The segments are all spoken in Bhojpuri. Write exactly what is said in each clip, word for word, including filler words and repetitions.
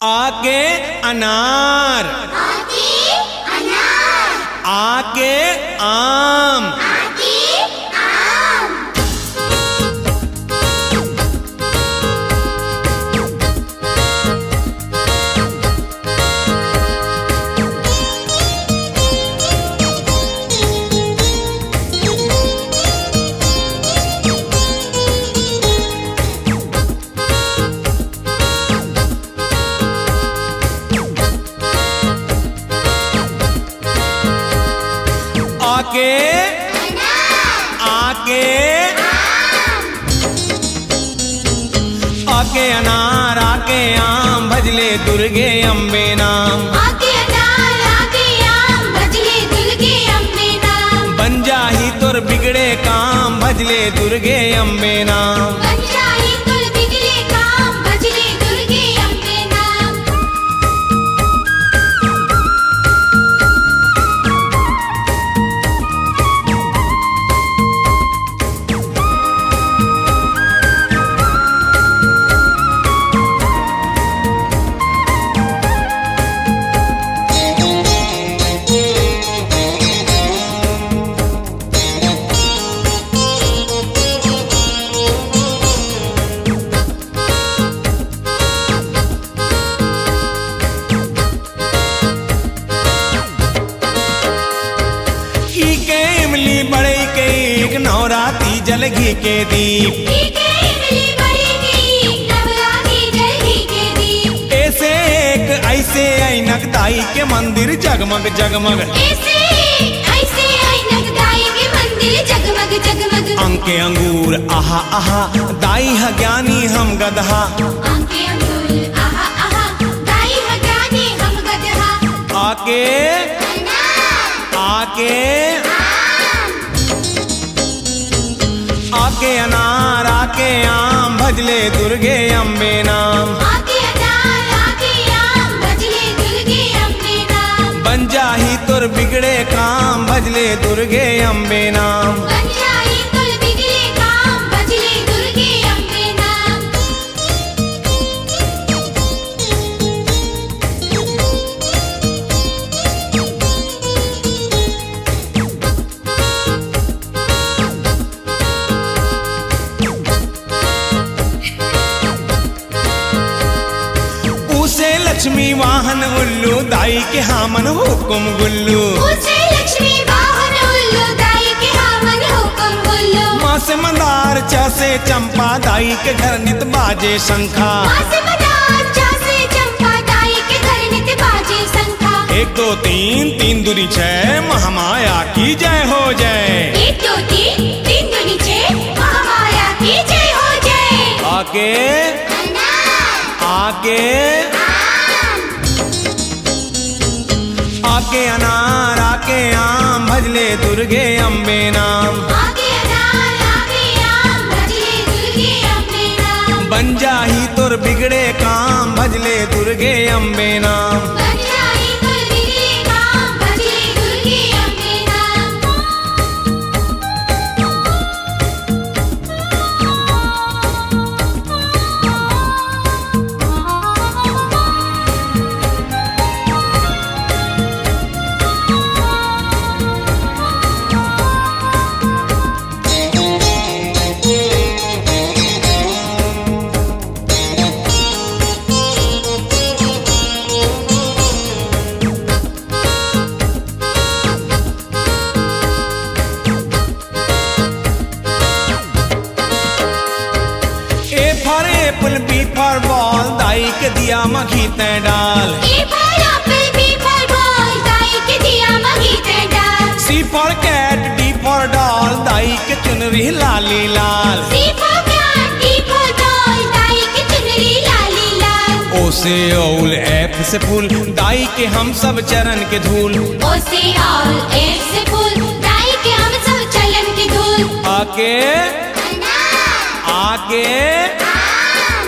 आके अनार, आके अनार, आके आम, आके आम, आके अनार, आके आम, आके अनार, आके आम, भजले दुर्गे अम्बे नाम। आके अनार, आके आम, भजले दुर्गे अम्बे नाम। बन जाही तुर बिगड़े काम, भजले दुर्गे अम्बे नाम। बन जाही तुर बिगड़े काम, भजले दुर्गे अम्बे नाम। ई के इमली बड़े के एक नवराती जल घी के दीप। ठीक है इमली बड़ी की, नवरात्रि जल्दी के दीप। ऐसे एक ऐसे ऐनक दाई के मंदिर जगमग जगमग। ऐसे ऐसे ऐनक दाई के मंदिर जगमग जगमग। अंके अंगूर आहा आहा, दाई है ज्ञानी हम गदहा। आंके अंगूर आहा आहा, दाई है ज्ञानी हम गदहा। आके अनार, आके आम, आके अनार, आके आम, भजले दुर्गे अम्बे नाम। आके अनार, आके आम, भजले दुर्गे अम्बे नाम। बन जाही तुर बिगड़े काम, भजले दुर्गे अम्बे नाम। बन जाही तुल बिगड़े काम, भजले दुर्गे अम्बे नाम। उसे लक्ष्मी वाहन उल्लू, दाई के हामन हुकुम गुल्लू। उसे लक्ष्मी वाहन उल्लू, दाई के हामन हुकुम गुल्लू। माँ से मंदार, चा से चंपा, दाई के घर नित बाजे शंखा। माँ से मदार, चा से चंपा, दाई के घर नित बाजे शंखा। एक दो तीन, तीन दुनी छह, महामाया की जय हो जय। एक दो तीन, तीन दूनी छह, महामाया की जय हो जय। आके अनार, आके आम, आके अनार, आके आम, भजले दुर्गे अम्बे नाम। आके अनार, आके आम, भजले दुर्गे अम्बे नाम। बन जाही तुर बिगड़े काम, भजले दुर्गे अम्बे नाम। बन जाही तुल बिगड़े काम, भजले दुर्गे अम्बे नाम। A for apple, B for ball, दाई के दिया मखी तै डाल। A for apple, B for ball, दाई के दिया मघी ते डाल। C for cat, D for doll, दाई के चुनरी लाली लाल। C for cat, D for doll, दाई के चुनरी लाली लाल। ओ से औल, एफ से फूल, दाई के हम सब चरण के धूल। ओ से ऑल, एफ से फूल, दाई के हम सब चलन के धूल। आके अनार, आके आम,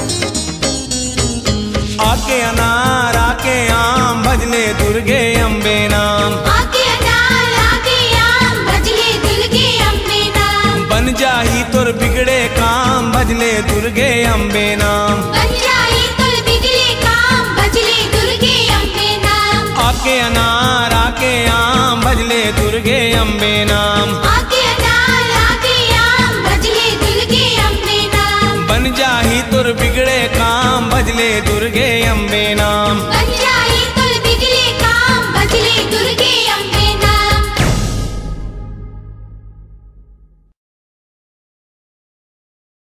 आके अनार, आके आम, भजले दुर्गे अम्बे नाम। आके अनार, आके आम, भजले दुर्गे अम्बे नाम। बन जाही तुर बिगड़े काम, भजले दुर्गे अम्बे नाम। बन जाही तुल बिगड़े काम, दुर्गे अम्बे नाम। आके अनार आके आम भजले दुर्गे अम्बे नाम। बन जाही तुर बिगड़े काम भजले दुर्गे अम्बे नाम।